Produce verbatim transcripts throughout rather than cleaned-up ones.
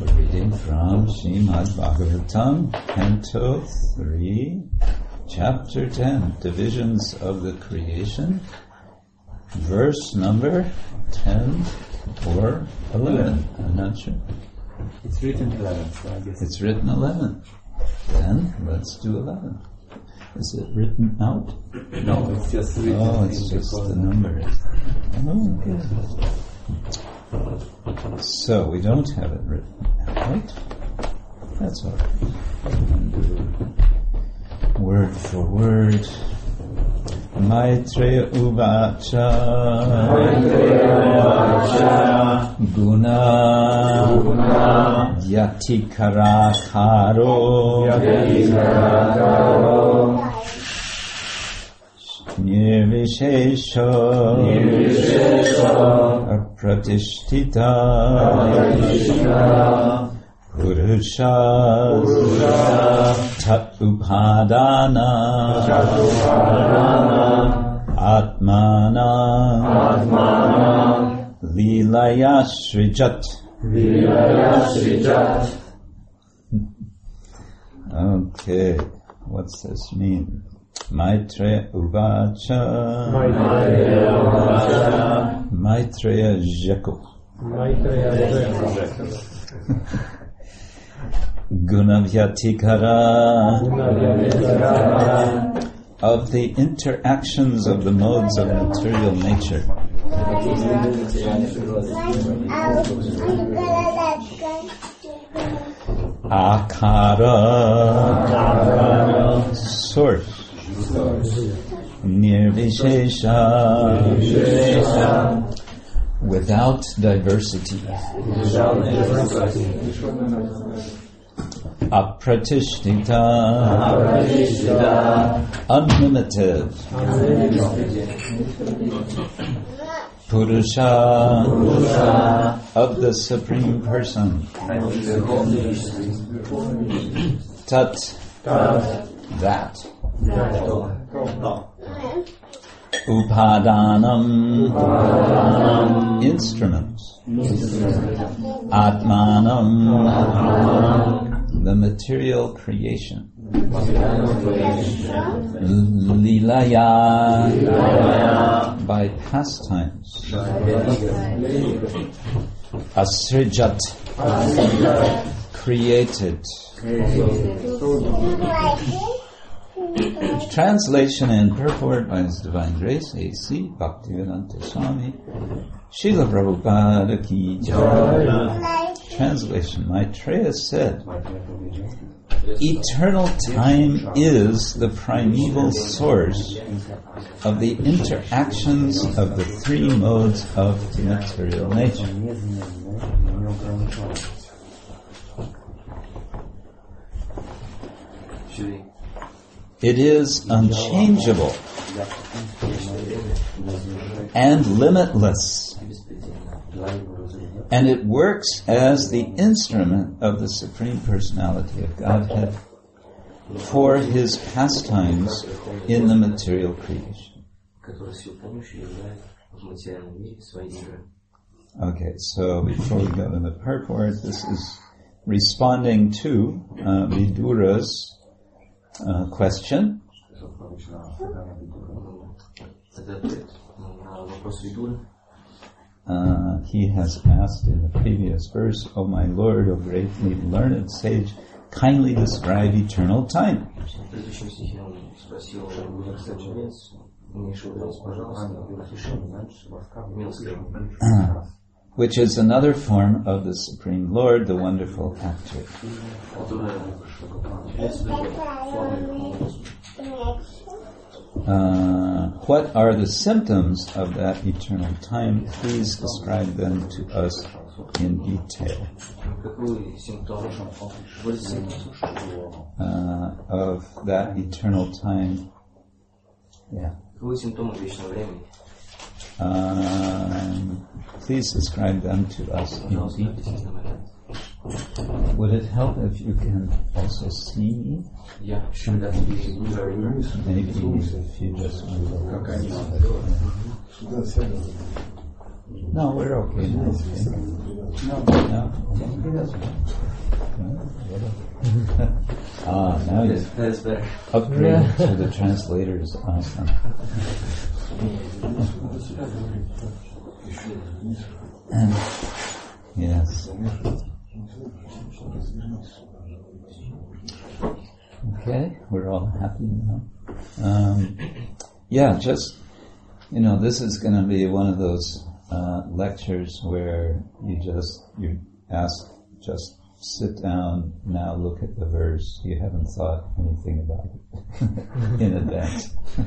We're reading from Srimad Bhagavatam, Canto three, Chapter ten, Divisions of the Creation, verse number ten or eleven. I'm not sure. It's written eleven, so I guess. It's written eleven. Then let's do eleven. Is it written out? No, it's just written. Oh, it's just the numbers. Oh, good. So we don't have it written out. That's all right. Word for word. Maitreya Uvacha Guna Yatikara Karo Nirvishesha Apratishtita Purusha Tat Upadana Atmana Lilaya Srijat. Okay, what's this mean? Maitreya Uvacha Maitreya Jacob Gunavyatikara of the interactions of the modes of material nature. Akara, source. Nirvishesha, without diversity. Apratishtita, unlimited. Purusha, of the Supreme Person. Tat, that. Upadanam, instruments. Atmanam, the material creation. Lilaya, by pastimes. Asrijat, created. Translation and purport by His Divine Grace, A C Bhaktivedanta Swami, Srila Prabhupada Ki Jai. Translation: Maitreya said, eternal time is the primeval source of the interactions of the three modes of material nature. It is unchangeable and limitless, and it works as the instrument of the Supreme Personality of Godhead for His pastimes in the material creation. Okay, so before we go to the purport, this is responding to uh, Vidura's Uh, question. Uh, he has asked in the previous verse, O my Lord, O greatly learned sage, kindly describe eternal time. Uh, which is another form of the Supreme Lord, the wonderful actor. Uh, what are the symptoms of that eternal time? Please describe them to us in detail. Uh, of that eternal time. Yeah. Um, please describe them to us in detail. Would it help if you can also see me? Yeah, sure. Maybe if you just move over. No, we're okay now. No, no. Ah, now you That's better. upgrade to the translators. Awesome. Yes. Okay, we're all happy now. Um, yeah, just, you know, this is going to be one of those uh, lectures where you just, you ask, just sit down, now look at the verse. You haven't thought anything about it in advance.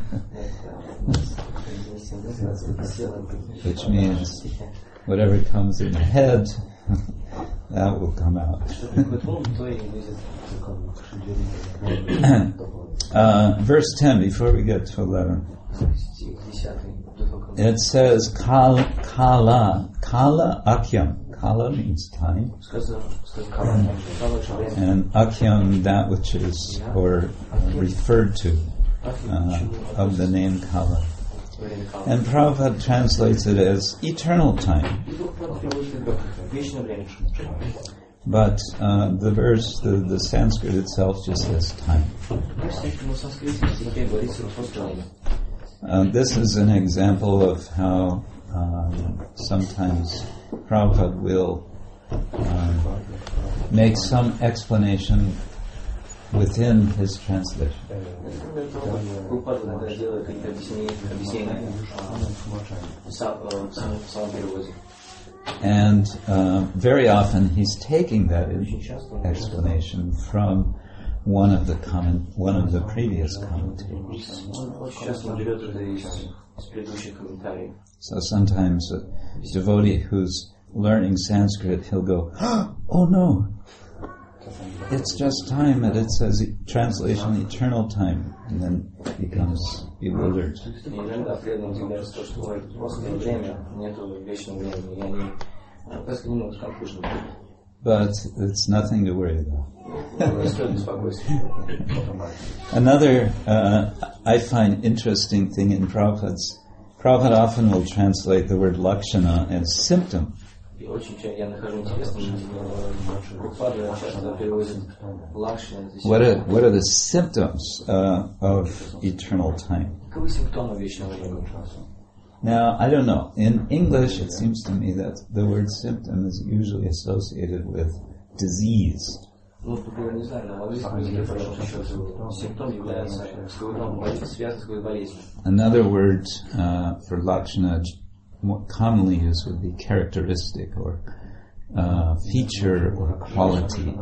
Which means whatever comes in your head, that will come out. uh, verse ten, before we get to eleven. It says, Kala, Kala, Kala Akyam. Kala means time. And Akyam, that which is, or uh, referred to, uh, of the name Kala. And Prabhupada translates it as eternal time. But uh, the verse, the, the Sanskrit itself just says time. Uh, this is an example of how um, sometimes Prabhupada will um, make some explanation within his translation. And uh, very often he's taking that explanation from one of the comment, one of the previous commentators. So sometimes a devotee who's learning Sanskrit, he'll go, "Oh no, it's just time," and it says translation eternal time, and then becomes bewildered. But it's nothing to worry about. Another, uh, I find interesting thing in Prabhupada's, Prabhupada often will translate the word lakshana as symptom. What are, what are the symptoms uh, of eternal time? Now, I don't know. In English, it seems to me that the word symptom is usually associated with disease. Another word uh, for lakshana, more commonly used, would be characteristic or uh, feature or quality.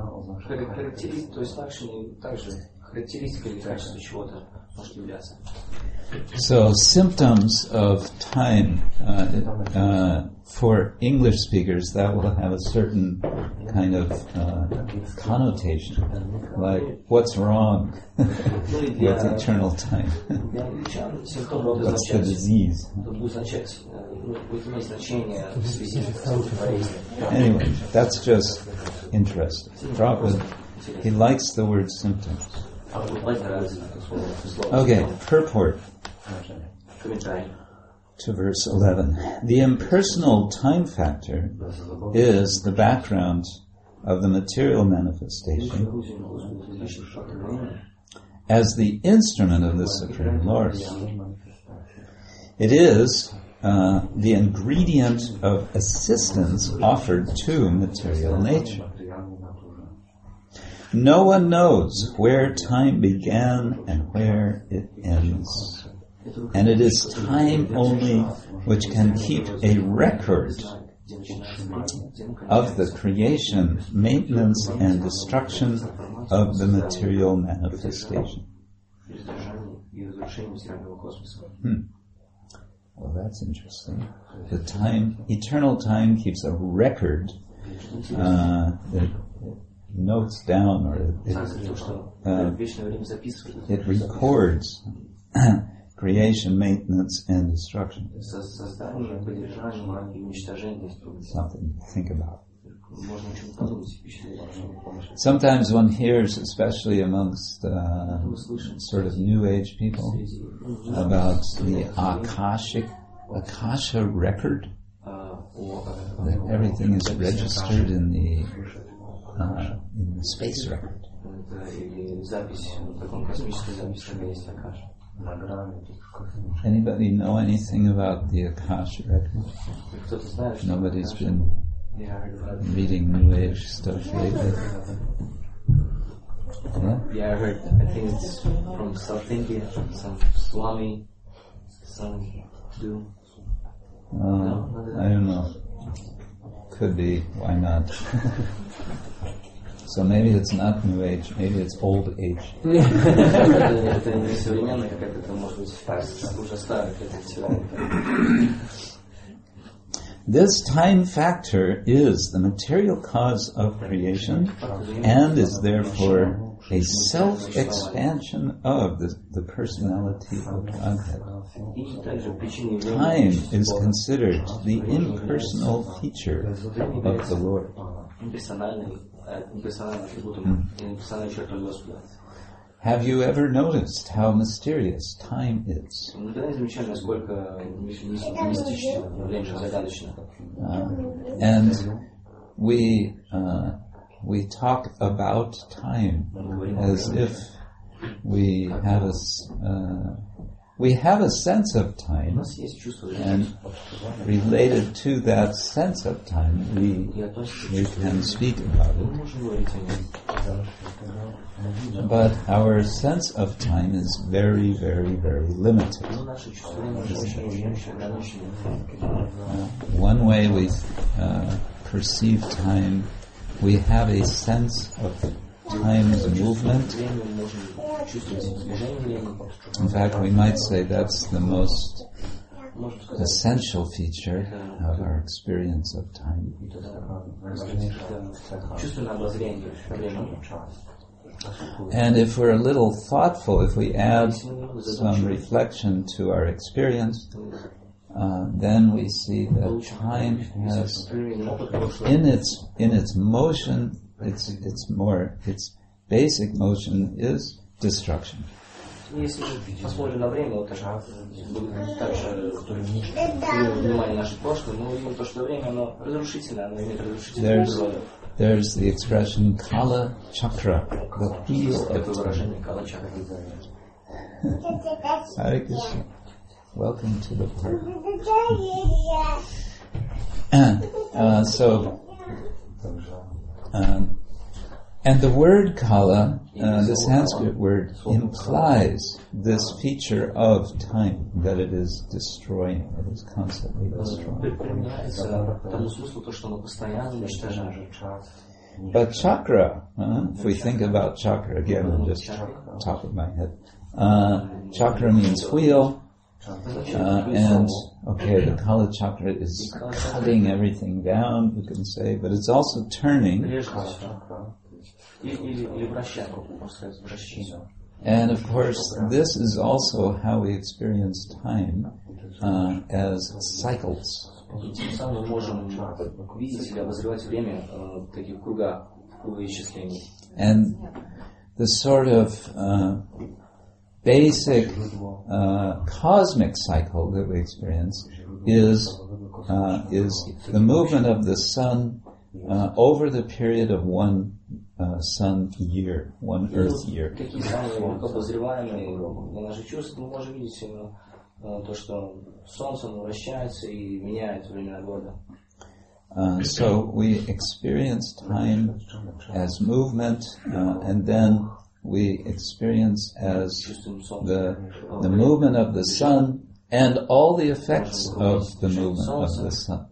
So symptoms of time, uh, uh, for English speakers, that will have a certain kind of uh, connotation, like what's wrong with eternal time? What's the disease? Anyway, that's just interesting. Prabhupada, he likes the word symptoms. Okay, purport to verse eleven. The impersonal time factor is the background of the material manifestation as the instrument of the Supreme Lord. It is uh, the ingredient of assistance offered to material nature. No one knows where time began and where it ends. And it is time only which can keep a record of the creation, maintenance, and destruction of the material manifestation. Hmm. Well, that's interesting. The time, eternal time, keeps a record uh, that notes down, or it, uh, it records creation, maintenance, and destruction. Something to think about. Sometimes one hears, especially amongst uh, sort of New Age people, about the Akashic, Akasha record. That everything is registered in the space record. Или запись, в таком космической записи, когда есть Акаша. Anybody know anything about the Akasha record? Кто-то знает, что Nobody's been reading New Age stuff lately. Yeah? Yeah, I heard, I think it's from South India, some Swami, some do. Uh, I don't know. Could be. Why not? So maybe it's not New Age. Maybe it's Old Age. Это не современная какая-то, это может быть уже старая какая-то. This time factor is the material cause of creation and is therefore a self-expansion of the, the personality of Godhead. Time is considered the impersonal feature of the Lord. Mm. Have you ever noticed how mysterious time is? Uh, and we uh, we talk about time as if we have a uh, we have a sense of time, and related to that sense of time, we we can speak about it. But our sense of time is very, very, very limited. Uh, one way we uh, perceive time, we have a sense of time as a movement. In fact, we might say that's the most essential feature of our experience of time. And if we're a little thoughtful, if we add some reflection to our experience, uh, then we see that time has, in its in its motion, its its more its basic motion is destruction. Если посмотрим на время, вот также внимание наше прошлое, мы увидим то, что время, оно разрушительное, оно имеет разрушительную природу. There's the expression Kala Chakra, the wheel of time. Hare Krishna. Welcome to the party. Uh, so, um, and the word Kala, uh, the Sanskrit word, implies this feature of time, that it is destroying, it is constantly destroying. But chakra, uh, if we think about chakra, again, I'm just top of my head, uh, chakra means wheel, uh, and, okay, the Kala chakra is cutting everything down, you can say, but it's also turning. And of course, this is also how we experience time uh, as cycles. And the sort of uh, basic uh, cosmic cycle that we experience is uh, is the movement of the sun uh, over the period of one Uh, sun year, one earth year. Какие самые обозреваемые на наши чувства мы можем видеть то, что солнце вращается и меняет время года. Uh, so we experience time as movement, uh, and then we experience as the the movement of the sun and all the effects of the movement of the sun.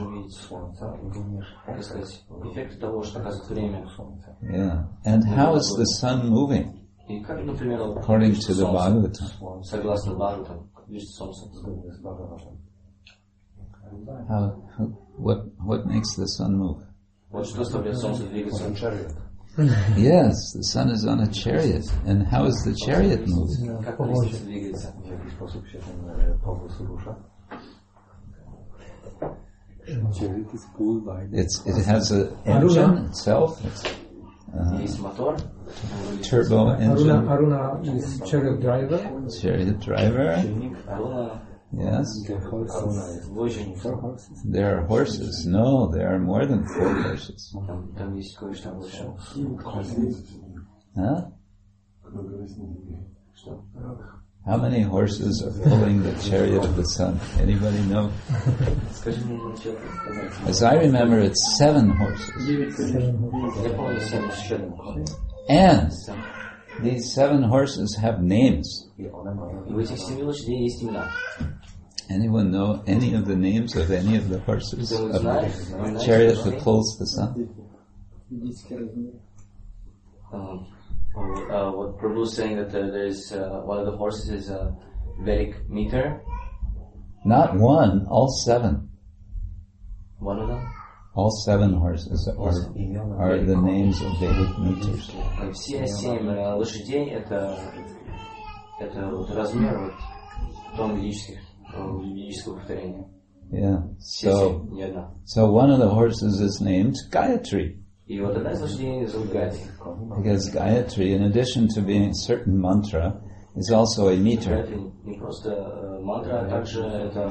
Yeah. And how is the sun moving? According to the Bhagavatam. How, what, what makes the sun move? Yes, the sun is on a chariot. And how is the chariot moving? It's, it has an engine itself. It's, uh, turbo engine. Aruna, Aruna is chariot driver. Chariot driver. Yes? Вожжи. There are horses. No, there are more than four horses. Там, там есть кое-что больше. Huh? How many horses are pulling the chariot of the sun? Anybody know? Скажи мне, человек. As I remember, it's seven horses. Я помню семь счетов. And these seven horses have names. И у этих семи лошадей есть имена. Anyone know any of the names of any of the horses of the Знаешь, chariot that pulls the sun? Um, uh, what Prabhu is saying that uh, there is uh, one of the horses is a Vedic meter. Not one, all seven. One of them. All seven horses are, are the names of Vedic meters. Все семь uh, лошадей это это вот размер вот тон ведических uh, ведического повторения. Yeah. Все So, семь, не одна. so one of the horses is named Gayatri. И вот одна из лошадей зовут Гайатри. Because Gayatri, in addition to being a certain mantra, is also a meter. Гайатри не просто uh, мантра, а также это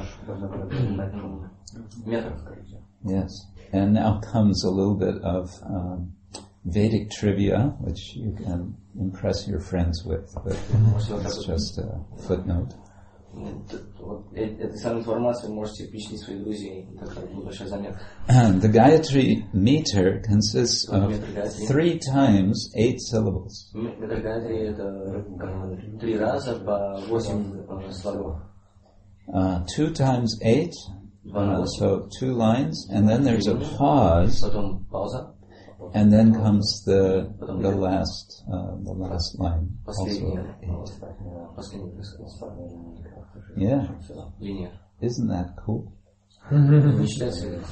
метр. Yes. And now comes a little bit of um, Vedic trivia, which you can impress your friends with, but it's just a footnote. Вот этой самой информацией вы можете впечатлить своих друзей. Это небольшая заметка. The Gayatri meter consists of three times eight syllables. Метр Гайатри это три раза по восемь слогов. Uh, two times eight, Два uh, раза. so two lines, and then there's a pause, Потом пауза. and then comes the the last uh, the last line, also Последняя. eight. Последняя, так сказать. Yeah, Линия. isn't that cool? Не считается это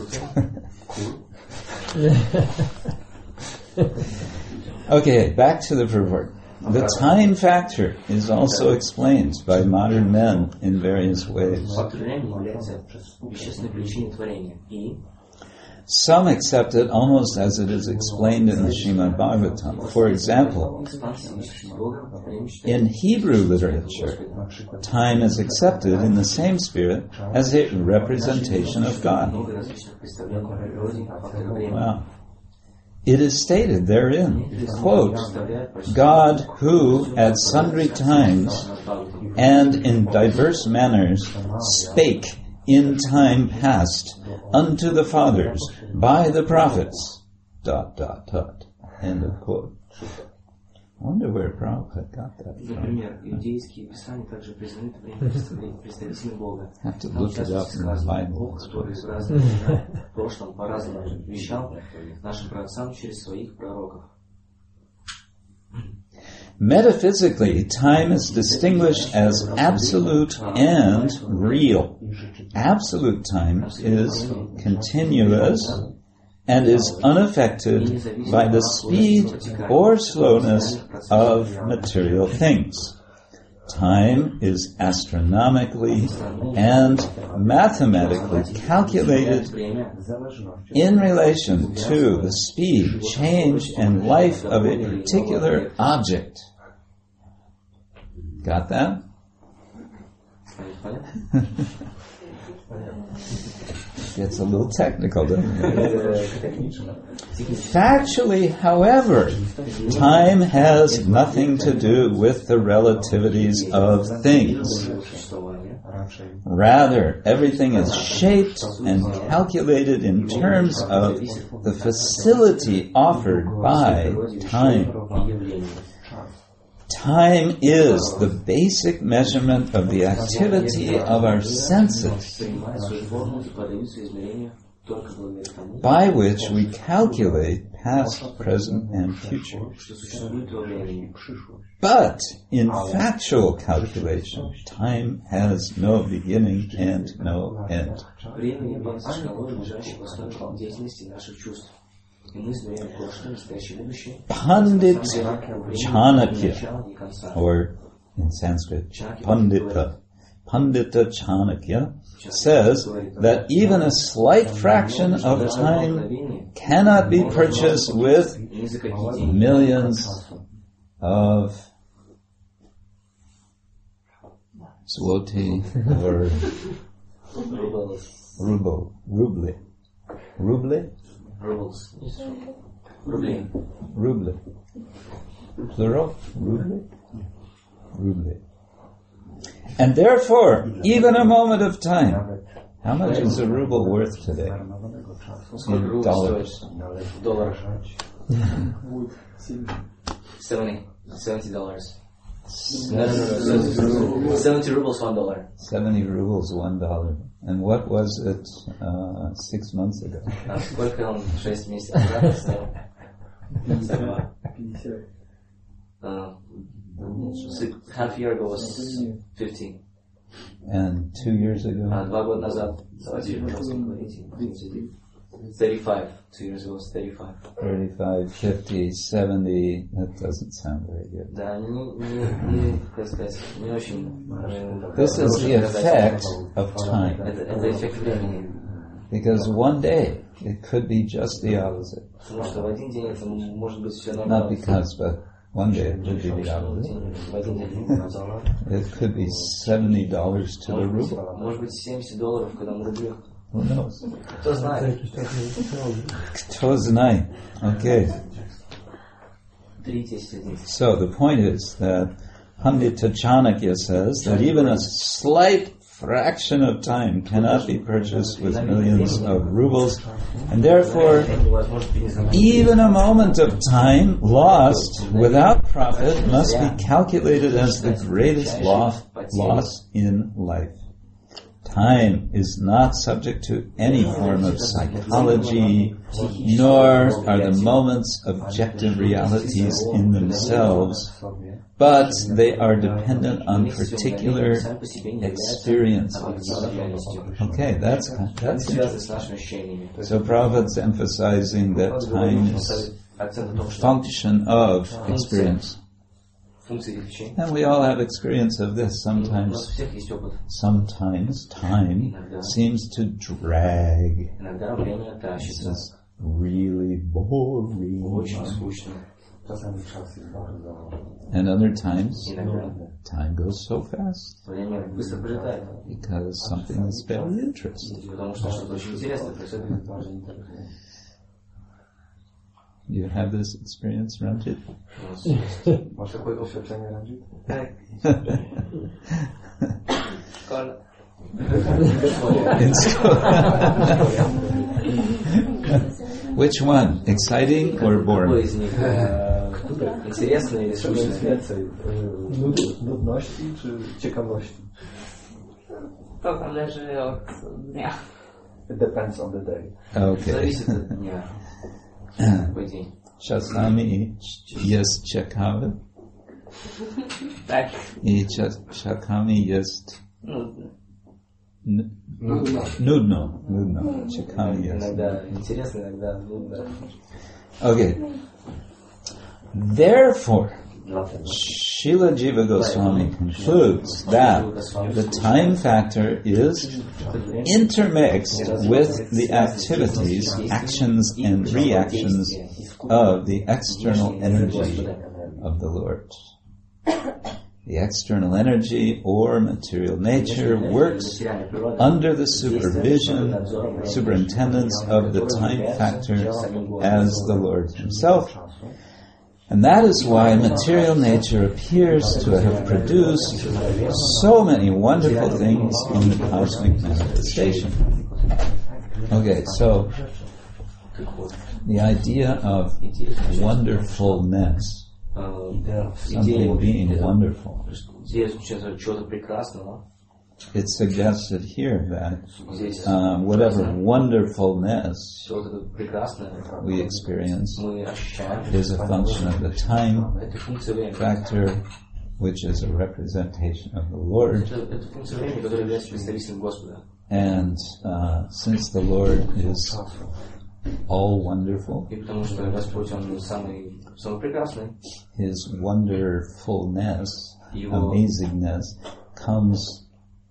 круто? Okay, back to the purport. The time factor is also explained by modern men in various ways. Фактор времени является вещественной причиной творения. И Some accept it almost as it is explained in the Srimad Bhagavatam. For example, in Hebrew literature, time is accepted in the same spirit as a representation of God. Wow. It is stated therein, quote, God who at sundry times and in diverse manners spake in time past unto the fathers by the prophets, dot, dot, dot, end of quote. I wonder where Prabhupada got that from. Например, иудейские писания также признают время представителей Бога. Have to look it up in the Bible. Бог, который в разных временах, в прошлом по-разному вещал нашим праотцам через своих пророков. Metaphysically, time is distinguished as absolute and real. Absolute time is continuous and is unaffected by the speed or slowness of material things. Time is astronomically and mathematically calculated in relation to the speed, change, and life of a particular object. Got that? Gets a little technical, doesn't it? Factually, however, time has nothing to do with the relativities of things. Rather, everything is shaped and calculated in terms of the facility offered by time. Time is the basic measurement of the activity of our senses, by which we calculate past, present, and future. But in factual calculation, time has no beginning and no end. Pandit Chanakya, or in Sanskrit, Pandita, Pandita Chanakya, says that even a slight fraction of time cannot be purchased with millions of zloty or Rubles. ruble, ruble, ruble, Rubles. Рубли. ruble, plural, ruble, ruble. And therefore, even a moment of time. How much is a ruble worth today? Сколько In рубль dollars. стоит? Доллар. Seventy. Seventy dollars. No, no, no, no. Seventy rubles, one dollar. Seventy rubles, one dollar. And what was it uh, six months ago? А сколько он шесть месяцев назад стоил? Uh, six, half year ago was fifteen. And two years ago? А два года назад, давайте, пожалуйста, говорите. Thirty-five. Two years ago was thirty-five. thirty-five, fifty, seventy. That doesn't sound very good. Да, не, не, не, как сказать, не очень. э, This is the effect of time. Это, это эффект времени. Because one day, it could be just the opposite. Потому что в один день это может быть все Not наоборот. because, but one day it could be the opposite. В один день. It could be seventy dollars to the ruble. Может быть семьдесят долларов, когда мы рублях. Who knows? Кто знает? Кто знает? Okay. Три, десять, один. So the point is that Pandita Chanakya says that even a slight fraction of time cannot be purchased with millions of rubles, and therefore even a moment of time lost without profit must be calculated as the greatest loss, loss in life. Time is not subject to any form of psychology, nor are the moments objective realities in themselves, but they are dependent on particular experiences. Okay, that's that's interesting. So Prabhupada's emphasizing that time is a function of experience. And we all have experience of this. Sometimes, sometimes time seems to drag. This is really boring. And other times, time goes so fast because something is very interesting. You have this experience, Ranjit? Masz takie doświadczenie, Ranjit? In school. Which one? Exciting or boring? Интересно или скучно? Więcej nud- nudności czy ciekawości? To zależy od dnia. It depends on the day. Okay. Зависит от дня. Какой день? Czasami jest ciekawy Tak. i czas- czasami jest Nudny. n- nudno. Nudno. Ciekawy jest. Иногда интересно, иногда нудно. Okay. Therefore, Srila Jiva Goswami concludes that the time factor is intermixed with the activities, actions, and reactions of the external energy of the Lord. The external energy or material nature works under the supervision, superintendence of the time factor as the Lord Himself. And that is why material nature appears to have produced so many wonderful things in the cosmic manifestation. Okay, so the idea of wonderfulness, something being wonderful, Идея заключается в чего-то прекрасного. it suggested here that uh, whatever wonderfulness Чего-то прекрасное we experience мы ощущаем. is a function of the time Это функция времени. factor, which is a representation of the Lord. Это, это функция времени, которая является представителем Господа. And uh, since the Lord is all wonderful, И потому что Господь, Он самый, самый прекрасный. His wonderfulness, Его, amazingness, comes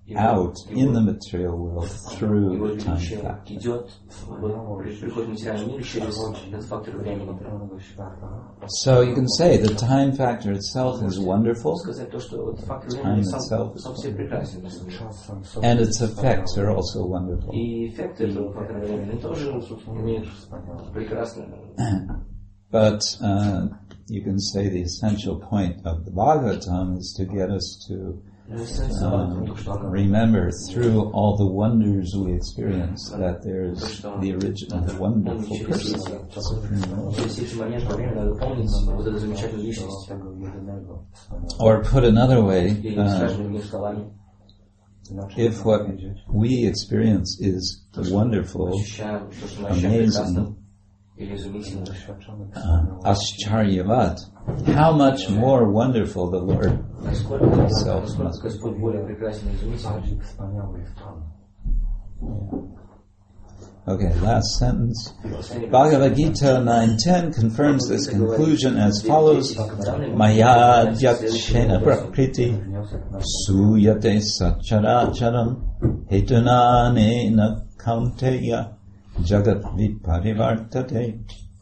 out in the material world through его time величие factor. идет, в- приходит в материальный мир через этот фактор времени. So you can say the time factor itself is wonderful, Сказать то, что вот фактор Time времени сам, itself is сам себе прекрасен. and its effects are also wonderful. И эффекты этого фактора времени тоже имеют прекрасные. But uh, you can say the essential point of the Bhagavatam is to get us to um, remember through all the wonders we experience that there's the original wonderful person, Supreme Lord. Через эти моменты времени надо помнить вот эту замечательную личность. Or put another way, Или, uh, скажем, другими словами, if what we experience is wonderful, ощущаем то, что мы ощущаем прекрасно amazing, или изумительно, uh, ascharyavat, how much more wonderful the Lord насколько, himself насколько must be. Господь более прекрасен и изумителен. Okay, last sentence. Bhagavad Gita nine ten confirms this conclusion as follows. Maya dyakshena prakriti suyate sacharacharam hetunanena kaunteya jagat viparivartate.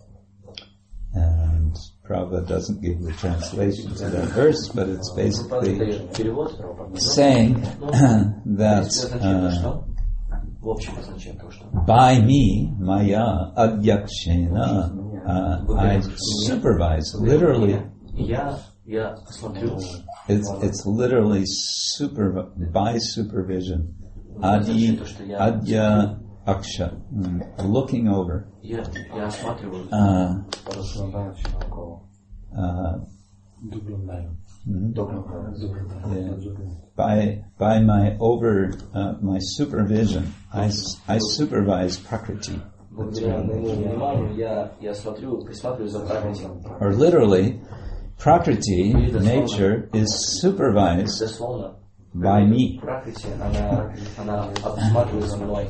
And Prabhupada doesn't give the translation to that verse, but it's basically Перевод saying that uh, в общем означает то, что by me, Maya Adyakshena, uh, I supervise, literally, я, я смотрю, it's, it's literally super, by supervision, Adi, Adya Aksha, mm, looking over, я, я осматриваю, uh, Rozglądają się naokoło. uh, Doglądają. mhm, Doglądają. yeah. by, by my over, uh, my supervision, I, s- I supervise Prakriti. благодаря моему вниманию, я, я смотрю, присматриваю за пракрити. Or literally, Prakriti, nature, is supervised Дословно, by me. пракрити, она, она обсматривается мной.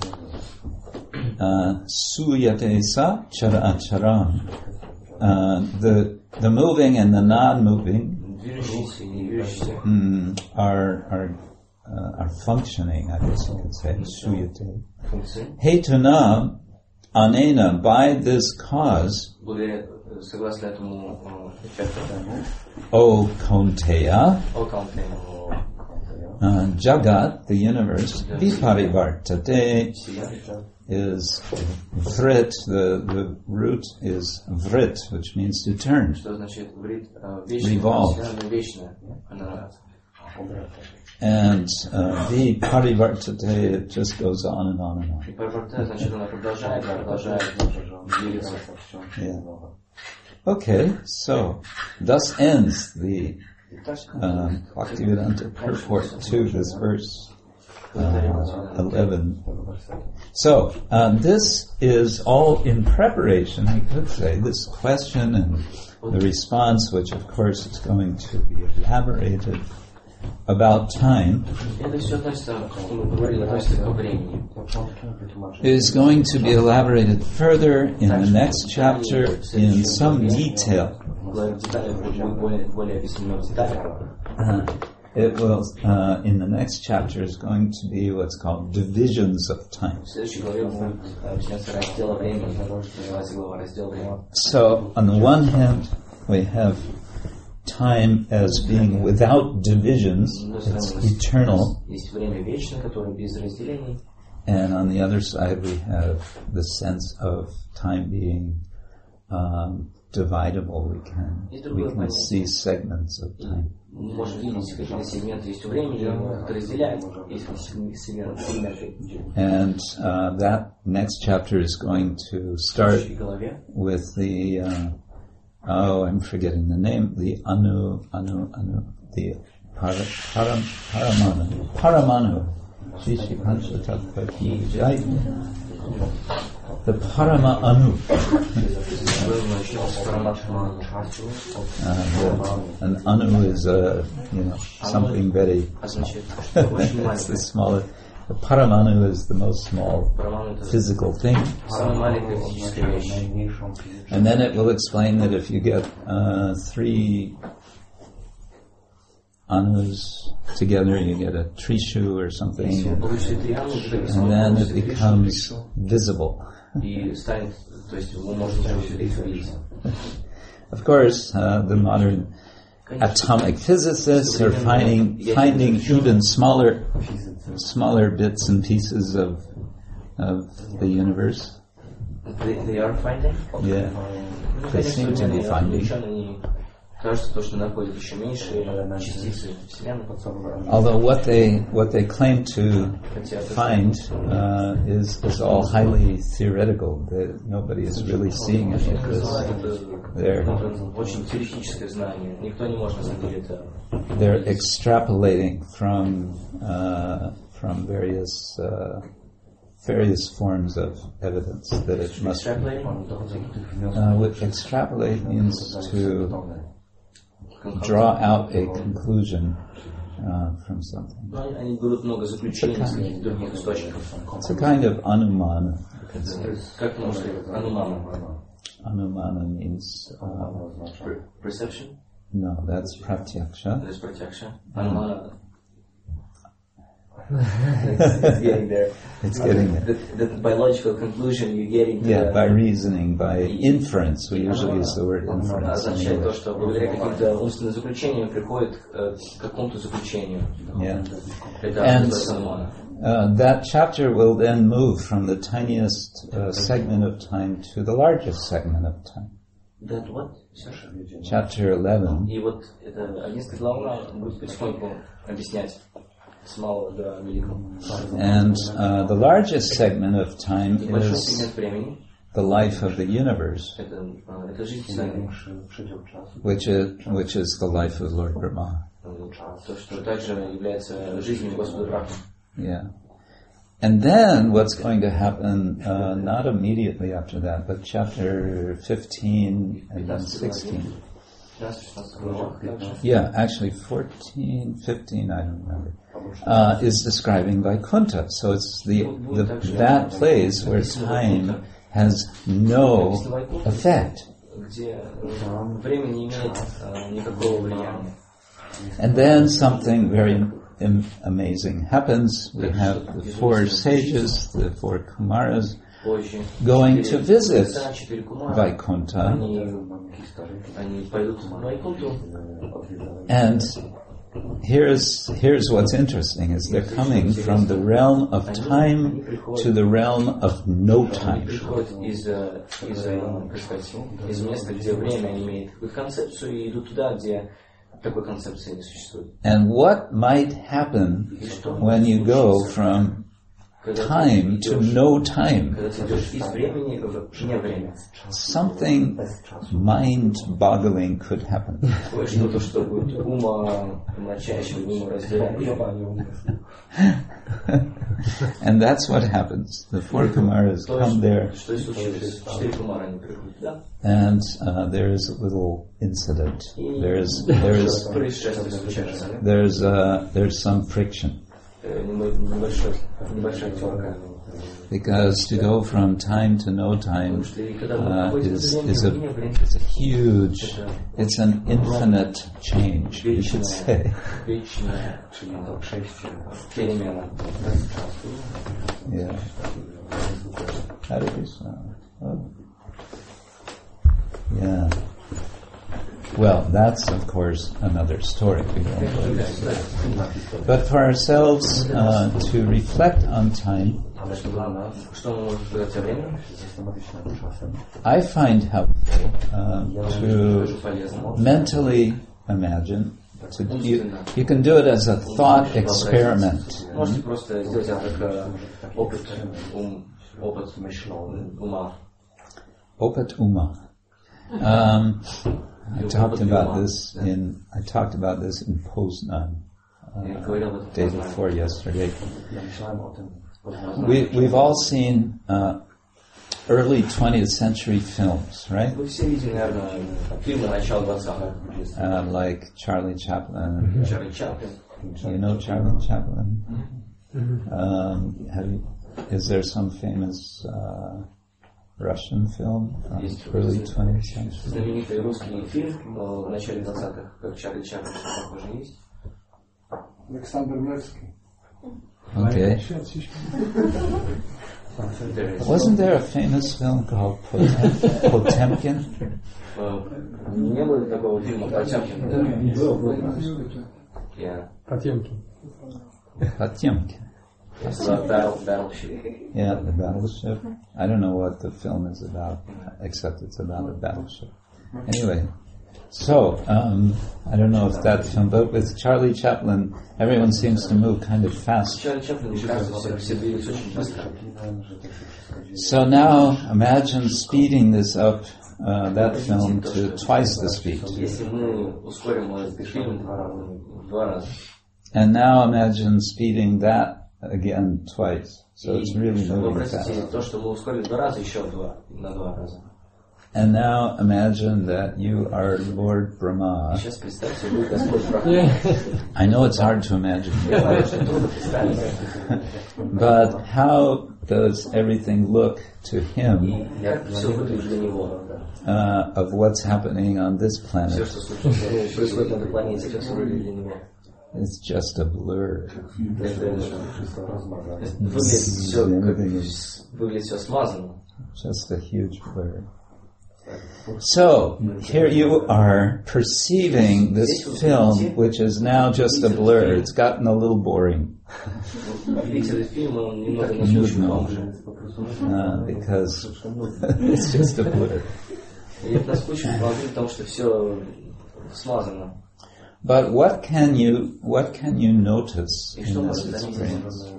Uh, Suyate sa chara acharam. Uh, the the moving and the non-moving Движущийся и не движущийся mm, are are uh, are functioning. I guess you could say suyate. функции. Hetuna anena, by this cause, Были согласно этому э, эффекту. O Kaunteya, Окантейну uh, Jagat, the universe, viparivartate, сияние. is vrit, the, the root is vrit, which means to turn. Что значит врит? э, Вечное, Revolve. она вечная. Она And uh, viparivartate, it just goes on and on and on. и парварта, значит, она продолжает, продолжает двигаться. Yeah. Okay, so thus ends the uh, Bhaktivedanta purport to this verse uh, eleven. So uh, this is all in preparation, we could say, this question and the response, which of course is going to be elaborated about time, Это все относится, что мы говорили, относится ко времени. is going to be elaborated further in the next chapter in some detail. В главе детали будет более, более объяснено в деталях. Uh, it will, uh, in the next chapter, is going to be what's called divisions of time. В следующей главе будет объясняться раздел времени, называется глава раздел времени. So, on the one hand, we have time as being without divisions, it's eternal, Есть время вечное, которое без разделений. and on the other side we have the sense of time being um, dividable. We can we can see segments of time. Мы можем видеть, какие сегменты есть у времени, которые разделяют, есть сегменты. And uh, that next chapter is going to start В голове with the uh, oh, I'm forgetting the name, the anu anu anu, the para, param, paramanu paramanu, Shishi Panchatattva Jai. The Parama Anu. uh, an Anu is uh, you know something very. That's the smallest. The Paramanu is the most small physical thing. And then it will explain that if you get uh, three anus together, you get a trishu or something, Если and, получите три ангела, and then it becomes visible. и станет, то есть вы можете их увидеть. Of course, uh, the modern atomic physicists are finding finding even smaller smaller bits and pieces of of the universe. They, they are finding? Yeah, they seem to be finding. Кажется, что находят еще меньшие частицы Вселенной. Although what they what they claim to find uh, is is all highly theoretical. That nobody is really seeing it because they're очень теоретическое знание. Никто не может на самом деле это. They're extrapolating from uh, from various uh, various forms of evidence that it must be. Uh, what extrapolate means to draw out a conclusion uh, from something. Они берут много заключений из других источников. It's a kind of anumana. Как можно сказать? Анумана. Anumana means uh, Perception? no, that's pratyaksha. That's pratyaksha. Anumana. it's, it's getting there. It's getting there. The, the biological conclusion you're getting to Yeah, the, by reasoning, by inference. We usually use the word inference in означает то, English. что благодаря каким-то умственным заключениям приходит к какому-то заключению. Yeah. Это And называется анумана. uh, that chapter will then move from the tiniest uh, segment of time to the largest segment of time. That what? Саша? Chapter eleven. И вот это одиннадцатая глава будет потихоньку объяснять с малого до великого. And uh, the largest segment of time И большой is сегмент времени the life of the universe, это, это жизнь Вселенной. which is which is the life of Lord Brahma. То, что также является жизнью Господа Брахмы. Yeah. And then what's going to happen, uh, not immediately after that, but chapter fifteen and then sixteen. Yeah, actually fourteen, fifteen, I don't remember, uh, is describing Vaikuntha. So it's the, the that place where time has no effect. Где время не имеет никакого влияния. And then something very im- amazing happens. We have the four sages, the four Kumaras, Позже going to visit четыре кумара, Vaikuntha. они, они пойдут в Вайкунту. And here's here's what's interesting is they're coming from the realm of time to the realm of no time. Приходят из, из, как сказать, из места, где время имеет какую-то концепцию, и идут туда, где такой концепции не существует. And what might happen when you go from time to no time? Когда ты идешь из времени в не время, Something mind-boggling could happen. что-то, что будет умопомрачающим, умораздирающим. And that's what happens. The four Kumaras come there, Что и случилось? Четыре кумара они приходят туда. and uh, there is a little incident. There's there's Происшествие случается. there's uh, there's some friction. Небольшой, небольшая терка. Because to go from time to no time uh, is is a it's a huge, it's an infinite change, you should say. Вечная перемена. Yeah. Hare Krishna. Oh. Yeah. Well, that's of course another story. We don't go into that. But for ourselves uh, to reflect on time, Что мы можем сказать о времени? I find helpful um, to mentally imagine. To, you, you can do it as a thought experiment. Можете просто сделать это как опыт, ум, опыт ума. Opet Uma. Um, I talked about this in I talked about this in Poznan uh, day before yesterday. We we've all seen uh, early twentieth century films, right? Вы все видели, наверное, фильмы начала двадцатого. Uh, like Charlie Chaplin. Чарли Чаплин. You know Charlie Chaplin? Um, have you, is there some famous uh, Russian film from early twentieth century? Знаменитый русский фильм в начале двадцатых, как Чарли Чаплин, что похоже есть? Aleksander Nevsky. Okay. Wasn't there a famous film called Potem- Potemkin? Не было такого фильма Потемкин? Yeah. Потемкин. Potemkin. It's about battle, battleship. Yeah, the battleship. I don't know what the film is about, except it's about a battleship. Anyway, so, um, I don't know if that film, but with Charlie Chaplin, everyone seems to move kind of fast. Чарли Чаплин, мне кажется, все, все двигаются очень быстро. So now, imagine speeding this up, uh, that film to twice the speed. Если мы ускорим этот фильм в два раза, And now imagine speeding that again twice. So it's really вы moving простите, fast. то, что мы ускорили в два раза, еще в два, на два раза. And now imagine that you are Lord Brahma. Сейчас представьте, вы Господь Брахма. I know it's hard to imagine. Я знаю, что трудно представить. But how does everything look to him И как все выглядит для него. uh, of what's happening on this Все, planet? что случилось, происходит на этой планете, как все выглядит для него. It's just a blur. Это выглядит все, как, выглядит все смазано. Just a huge blur. So, here you are perceiving this film, which is now just a blur. It's gotten a little boring. Видите, этот фильм, он немного наскучный вам уже. Uh, because it's just a blur. И это наскучный вам, потому что все смазано. But what can you what can you notice И in что this можно заметить? experience?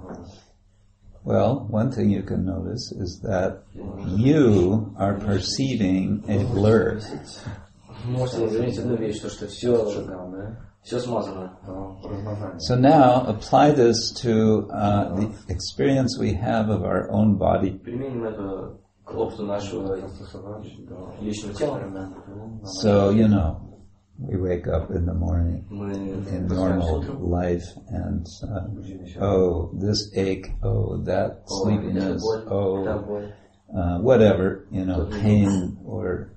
Well, one thing you can notice is that you are perceiving a blur. Можете заметить одну вещь, то, что все, все смазано. So now apply this to uh, the experience we have of our own body. Применим это к опыту нашего личного тела. So, you know, we wake up in the morning Мы in просыпаемся normal утром. life and, uh, oh, this ache, oh, that О, sleepiness, это боль, та oh, боль. uh, whatever, you know, pain or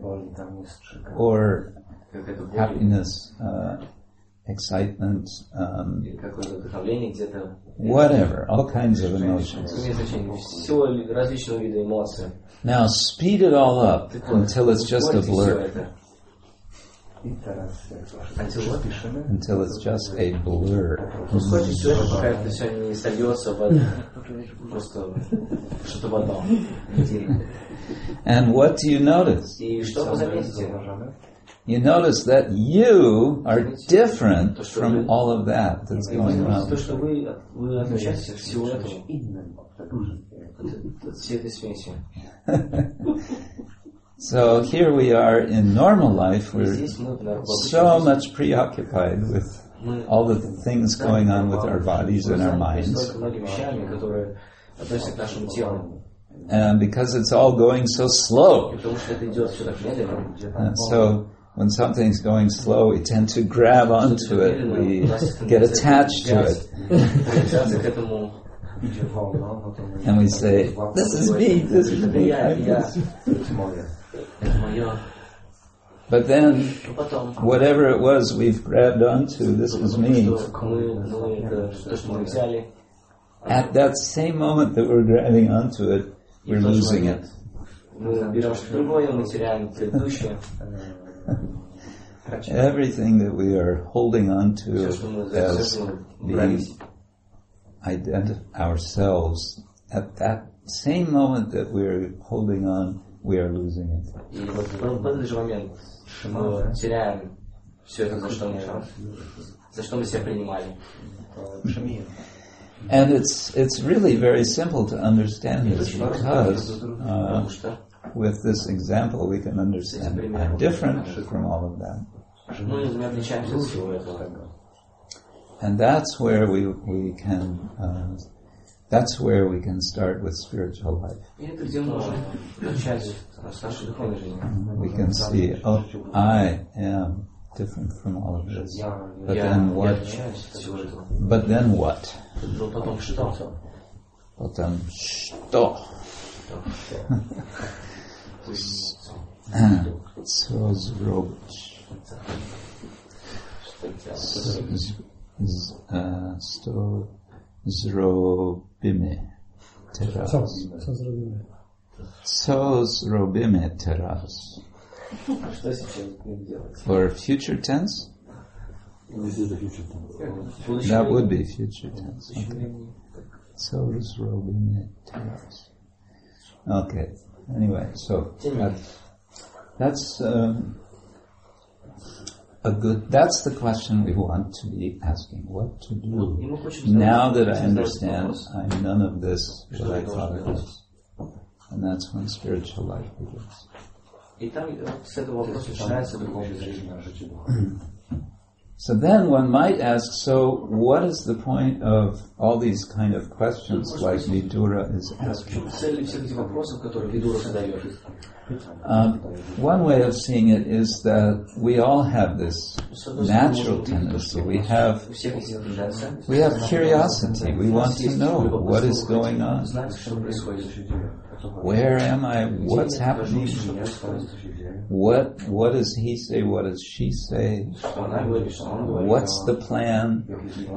or Как это боль, happiness, uh, excitement, um, или какое-то вдохновление где-то. whatever, all kinds of emotions. Имеет значение. Всего различного вида эмоций. Now speed it all up Так вот, until it's just a ускорьте всё blur, это. Until what? until it's just a blur. Ускорьте все это, пока это все не сольется в просто что-то в одно. And what do you notice? И что вы заметите? You notice that you are different from all of that that's going То, on. что вы, вы отличаетесь от всего этого, от, от всей этой смеси. So here we are in normal life, И we're здесь мы в so обычной much preoccupied with мы all the things going on with our bodies and our minds. столько многими вещами, которые относятся к нашему телу. And because it's all going so slow. И потому что это идет все так медленно. And so when something's going slow, we tend to grab onto it, we get attached to it, Привязаться к этому. and we say, this is me, this is Это me, я, I'm я. this. Это мое. But then, Но потом, whatever it was we've grabbed onto, this was me. что мы, мы это, то, что мы взяли, At that same moment that we're grabbing onto it, и we're в тот же losing момент it. мы берем что-то другое, мы теряем предыдущее. Everything that we are holding onto Все, что мы, за все, as что мы being брались, identi- ourselves, at that same moment that we're holding on, we are losing it. и вот в этот же момент мы теряем все это, за что мы, за что мы себя принимали. And it's it's really very simple to understand this because uh, Потому что with this example we can understand I'm different from all of that. мы мы отличаемся от всего этого. And that's where we we can uh, that's where we can start with spiritual life. И это где мы можем начать с нашей духовной жизни. We can see, oh, I am different from all of this. But Я, then я what? отличаюсь от всего этого. But then what? Но потом что? Потом что? Co zrobić? Z- z, uh, sto zrobimy Co? teraz. Co zrobimy? Co zrobimy teraz? Что сейчас будем делать? For future tense? This is the future tense. That would be future tense. Okay. Co zrobimy teraz? Okay. Anyway, so that, that's um, a good. That's the question we want to be asking: what to do now that I understand I'm none of this what I thought I was, and that's when spiritual life begins. И там с этого вопроса начинается духовная жизнь. So then one might ask, so what is the point of all these kind of questions like Vidura is asking? Цель всех этих вопросов, которые Видура задает. Um, one way of seeing it is that we all have this natural tendency. We have we have curiosity. We want to know what is going on. Where am I? What's happening? What what does he say? What does she say? What's the plan?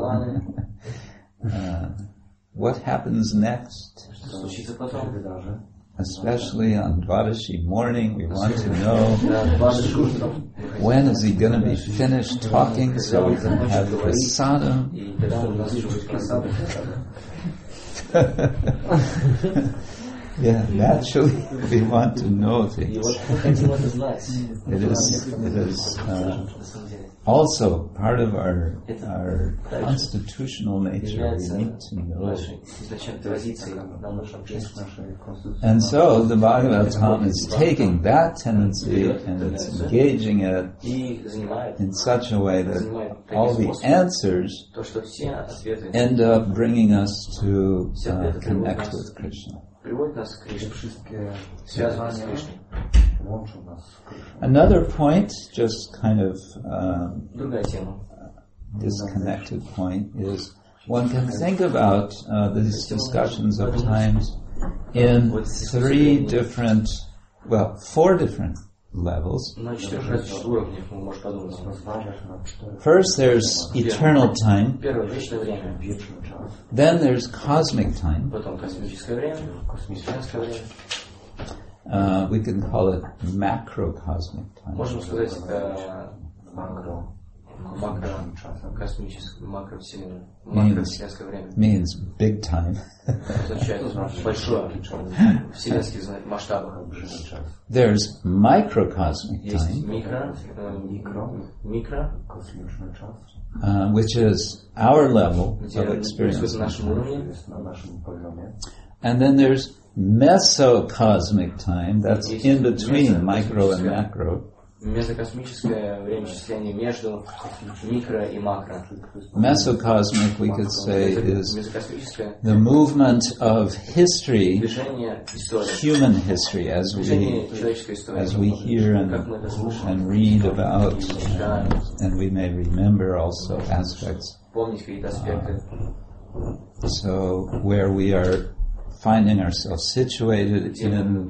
uh, what happens next? Especially on Dvadashi morning, we want to know when is he going to be finished talking so we can have prasadam. Yeah, naturally we want to know things. It is, it is uh, also part of our our constitutional nature. We need to know. And so the Bhagavatam is taking that tendency and it's engaging it in such a way that all the answers end up bringing us to uh, connect with Krishna. Another point, just kind of um, disconnected point, is one can think about uh, these discussions of times in three different, well, four different levels. First there's eternal time, then there's cosmic time, uh, we can call it macrocosmic time. Means, means big time. There's microcosmic time, uh, which is our level of experience. And then there's mesocosmic time, that's in between micro and macro. Месокосмическое времяисчисление между микро и макро. Mesocosmic, we could say, is the movement of history, human history, as we as we hear and, and read about, and, and we may remember also aspects. Uh, so where we are finding ourselves situated in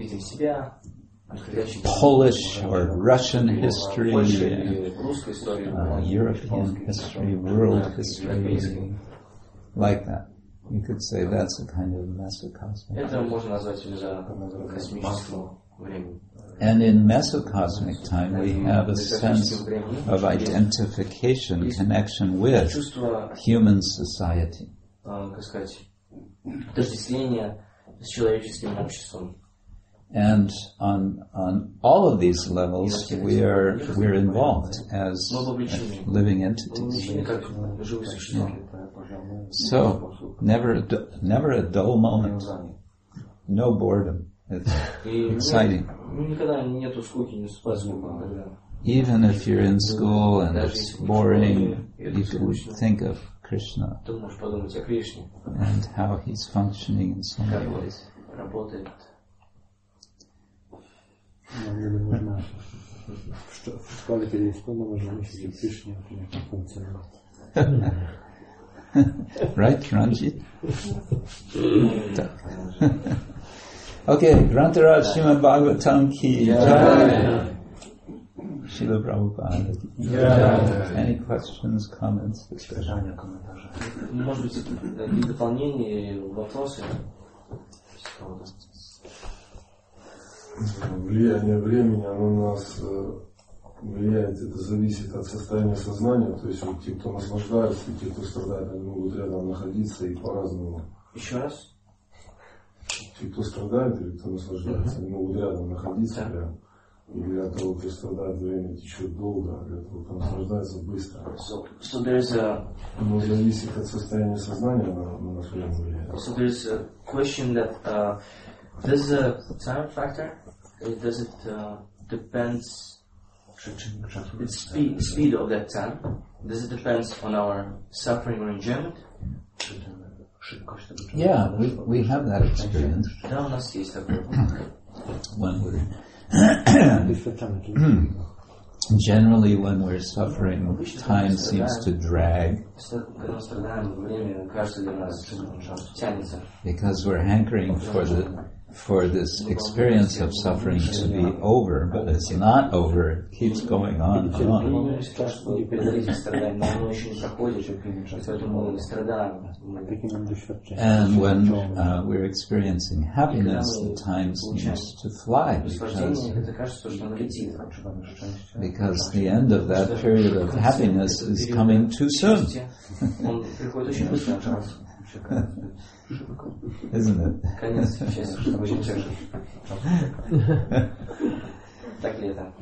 Polish or Russian history, uh, European history, world history, like that. You could say that's a kind of mesocosmic. And in mesocosmic time, we have a sense of identification, connection with human society. And on on all of these levels, we are we're involved as living entities. Yeah. So never a, never a dull moment, no boredom. It's exciting. Even if you're in school and it's boring, you can think of Krishna and how he's functioning in so many ways. Można w, szko- w szkole, kiedy jest pełno, można myśleć o Krysznie, o tym, jak to funkcjonuje. Right, Ranjit? Okay, Grantaraj Srimad Bhagavatam ki jai. Srila Prabhupada. Yeah. Any questions, comments, discussion? Pytania, komentarze. Может быть, какие дополнения, вопросы? Влияние времени, оно на нас э, влияет, это зависит от состояния сознания, то есть вот те, кто наслаждается, и те, кто страдает, они могут рядом находиться и по-разному. Еще раз? Те, кто страдает или кто наслаждается, они могут рядом находиться прям. И для того, кто страдает, время течет долго, а для того, кто наслаждается быстро. So, so there's a, Но зависит от состояния сознания, на, на наше время влияет. so there's a question that uh, does the time factor, it- does it uh, depends, the speed, speed of that time, does it depends on our suffering or enjoyment? Yeah, we, we have that experience Да, у нас есть такое. when we're Doświadczamy czegoś. generally when we're suffering, time seems to drag Когда мы страдаем, время кажется для нас тянется. because we're hankering for the for this experience of suffering to be over, but it's not over. It keeps going on and on. Мы кажется, не преодолеть страдания, но оно еще не проходит, поэтому мы страдаем. Takie mam doświadczenie. And when uh, we're experiencing happiness, the time seems to fly because, Наслаждение, это кажется, что оно летит. because the end of that period of happiness is coming too soon, Он приходит очень быстро. isn't it? Конец счастья, что очень тяжело. Так ли это?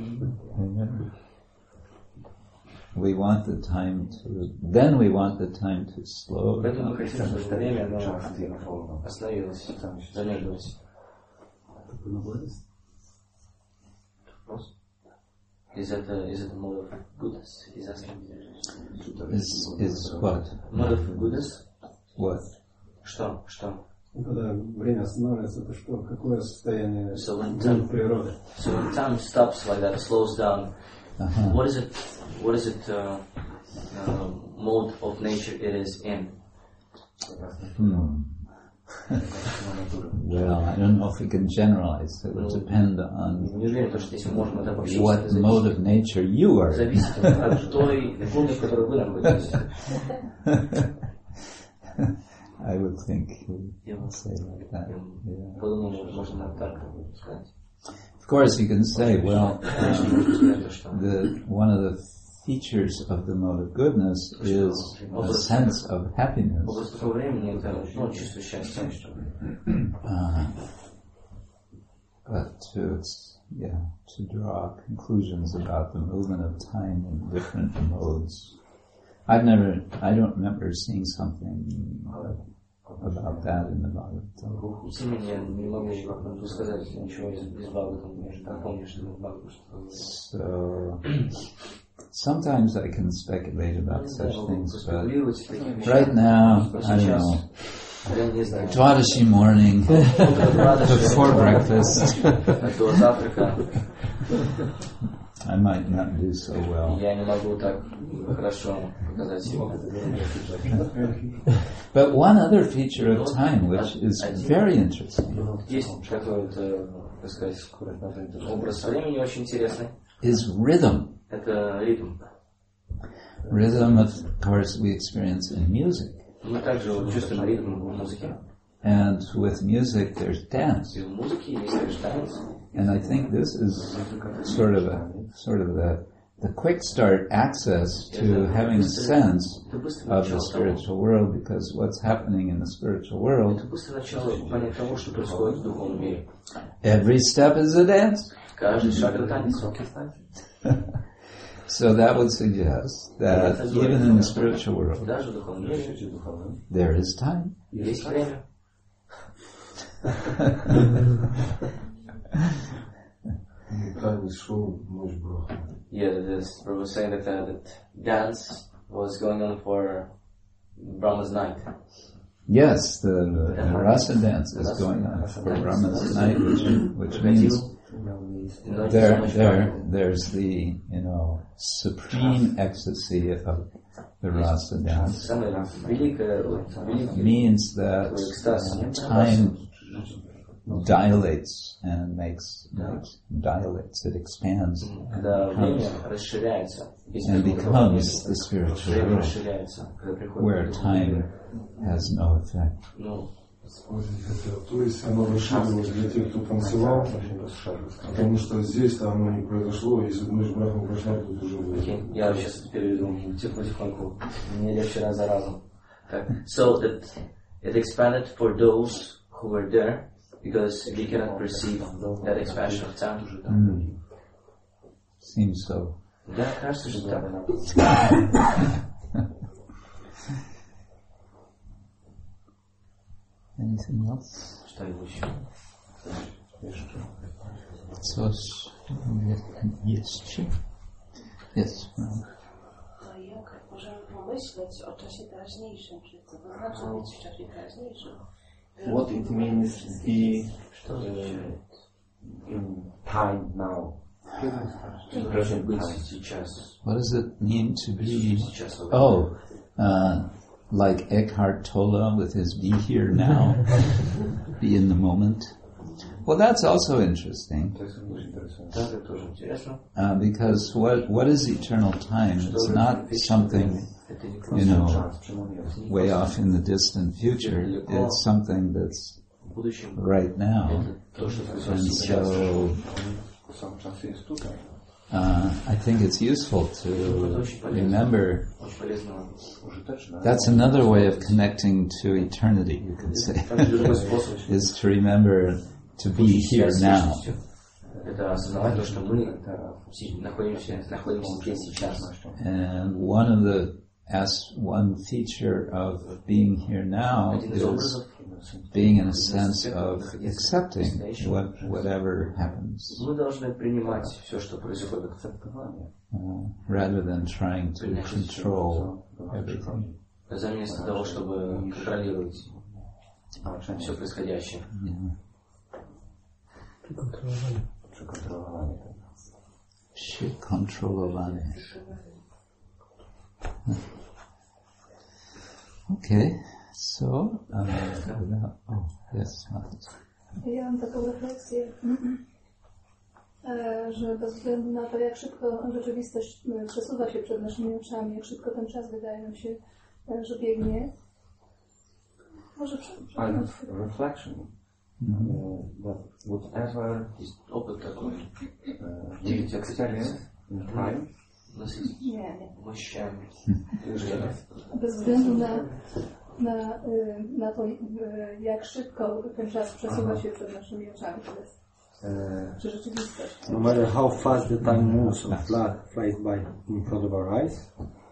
We want the time to, then we want the time to slow Поэтому мы down. хотим, чтобы время оно остановилось, замедлилось. Is that a, is it a mode of goodness? Is that Is, is what? mode of goodness? What? Что? Что? Когда время останавливается, это что? Какое состояние So when дум time, природы? so when time stops like that, slows down, Uh-huh. what is it, what is it, uh, uh, mode of nature it is in? Hmm. Well, I don't know if we can generalize. It would depend on Не уверен, потому что если можно это обобщить, what это mode of nature you are in. зависит от той формы, в которой вы находитесь. I would think you Я would say like that. Yeah. подумал, можно так сказать. Of course, you can say, well, Конечно, можно сказать то, что the one of the features of the mode of goodness is a sense of happiness. область такого времени это ну, чувство счастья. Uh, but to yeah, to draw conclusions about the movement of time in different modes. I've never, I don't remember seeing something about that in the Bhagavatam. Тем не менее, я не могу сказать ничего из, из Бхагаватам, я не помню, что в Бхагаватам. So sometimes I can speculate about such things, but Спекулировать такими вещами. right now, I don't know. Я не знаю. Dwadashi morning, before breakfast, До завтрака I might not do so well. я не могу так хорошо показать себя. But one other feature of time, which is very interesting, Есть какой-то, так сказать, образ времени очень интересный. is rhythm. Это ритм. Rhythm, of course, we experience in music. Мы также вот чувствуем ритм в музыке. And with music, there's dance. И в музыке есть также танец. And I think this is sort of a, sort of the, the quick start access to having a sense of the spiritual world, because what's happening in the spiritual world, Это быстрое начало понять того, что происходит в духовном мире. every step is a dance. Каждый шаг это танец. So that would suggest that even in the spiritual world, Даже в духовном мире there is time. есть время. Танец шел, ночь браха. Yeah, this Prabhu was saying that, uh, that dance was going on for Brahma's night. Yes, the, the rasa dance is going on for Brahma's night, which, which means there, there, there's the, you know, supreme ecstasy of the rasa dance. Самое великое, вот, великий Means that экстаз. time dilates and makes, makes dilates, it expands Когда время расширяется, and becomes the spiritual время world, расширяется, когда приходит where time has no effect. Ну, То есть оно расширилось для тех, кто танцевал, потому что здесь-то оно не произошло, если мы с брахом прошла, тут уже будет. окей, я сейчас это переведу потихоньку, мне легче раз за разом. Так. So that it expanded for those who were there, because we cannot perceive that expansion of time. Mm. Seems so. Да, кажется, что так. Anything else? Что-нибудь еще? Coś jeszcze? Yes. To jak możemy pomyśleć o czasie teraźniejszym, czy co to znaczy być w czasie teraźniejszym? What it means to be uh, in time now. In present Быть time. сейчас. What does it mean to be? Сейчас. Oh, uh, like Eckhart Tolle with his "be here now," be in the moment. Well, that's also interesting, Да, это тоже интересно. uh, because what what is eternal time? It's not something, you know, way off in the distant future. It's something that's В будущем right now. это то, что And происходит сейчас. so Sam czas jest tutaj. uh, I think it's useful to remember Очень полезно. Użyteczne. that's another way of connecting to eternity, you could say, Также другой способ. is to remember to be here now. Это осознавать то, что мы находимся, находимся здесь сейчас. And one of the as one feature of being here now Один из is образов being in a sense of accepting what whatever happens, мы должны принимать все, что происходит, uh, rather than trying to control everything. вместо того, чтобы контролировать все происходящее. Yeah. Przekontrolowanie. Przykontrolowanie. Okay, so um, without, oh yes, Ja mam taką refleksję, e, że bez względu na to, jak szybko rzeczywistość e, przesuwa się przed naszymi oczami, jak szybko ten czas wydaje nam się, e, że biegnie, może And reflection. Uh, that whatever Jest opyt taki. uh, we experience in time, У нас есть nie, nie. мощами. Bez względu na, na, e, na to, e, jak szybko ten czas przesuwa się przed naszymi oczami, to jest Uh, czy rzeczywistość. no matter how fast the time moves or fly, flies by in front of our eyes,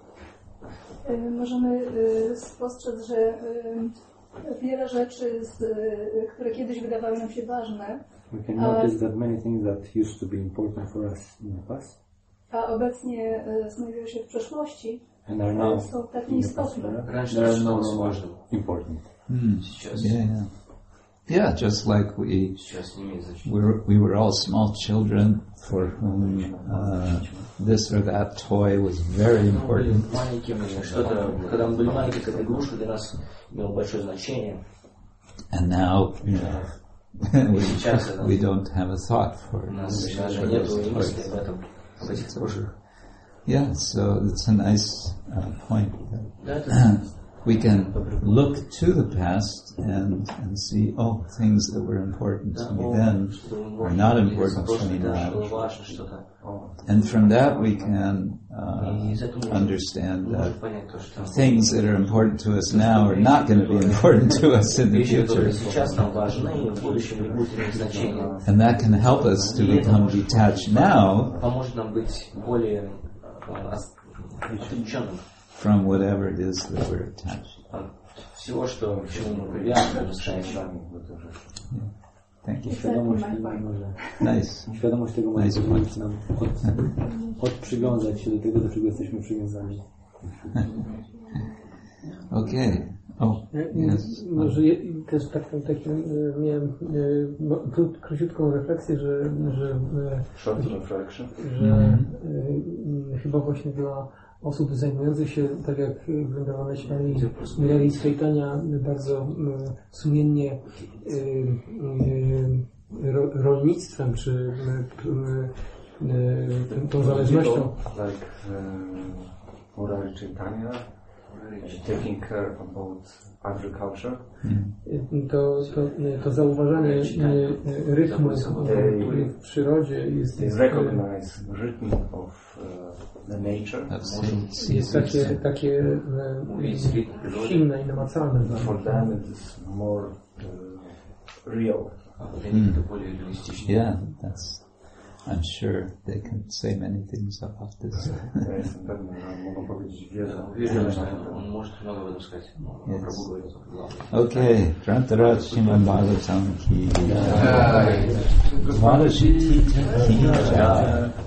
E, Możemy e, spostrzec, że e, wiele rzeczy, z, e, które kiedyś wydawały nam się ważne, we can notice that many things that used to be important for us in the past a obecnie e, znajdują się w przeszłości, and are now są tak in the past, nieistotne. Раньше they are это no было longer важным. important. Hmm. Сейчас, Yeah, yeah, yeah. Just like we сейчас не имеет значения. we were, we were all small children for whom uh, this or that toy was very Мы были important, маленькими, что-то, когда мы были маленькие, какая-то игрушка для нас имела большое значение. and now you know, we, Сейчас это we don't have a thought for, у нас for даже нет those мысли toys. об этом, об этих игрушках. Yeah, so it's a nice uh, point. Да, это We can look to the past and and see, oh, things that were important to me then are not important to me now. важно что-то. And from that we can И uh, из этого можно understand that можно понять то, что things that are important to us now are not going to be important to us in the вещи, которые future. сейчас нам важны, в будущем не будут иметь значения. And that can help us to become detached now Поможет нам быть более э, отвлеченным from whatever it is that we're attached. от всего, что, к чему мы привязаны в настоящем. Thank you. Świadomość tego może, Nice. świadomość tego może Nice pozwolić nam od, odprzywiązać się do tego, do czego jesteśmy przywiązani. Okay. Oh, yes. Może je, też taką, taką e, miałem e, bo, kró, króciutką refleksję, że, że, e, Short reflection. że e, chyba właśnie dla osób zajmujących się, tak jak Vrindavaneshwari Murari Chaitanya, bardzo sumiennie rolnictwem, czy tą zależnością. Like Murari Chaitanya, taking care about agriculture. To, to, to zauważanie rytmu, który w przyrodzie jest, They recognize the rhythm of uh, the nature. Jest takie, takie silne i namacalne. For them it is more uh, real. Mm. Yeah, that's. I'm sure they can say many things about this. Ja jestem pewny, że mogą powiedzieć wiele. On может много об этом сказать. Okay, Grantaraj Srimad Bhagavatam ki jai. Maharishi ki jai.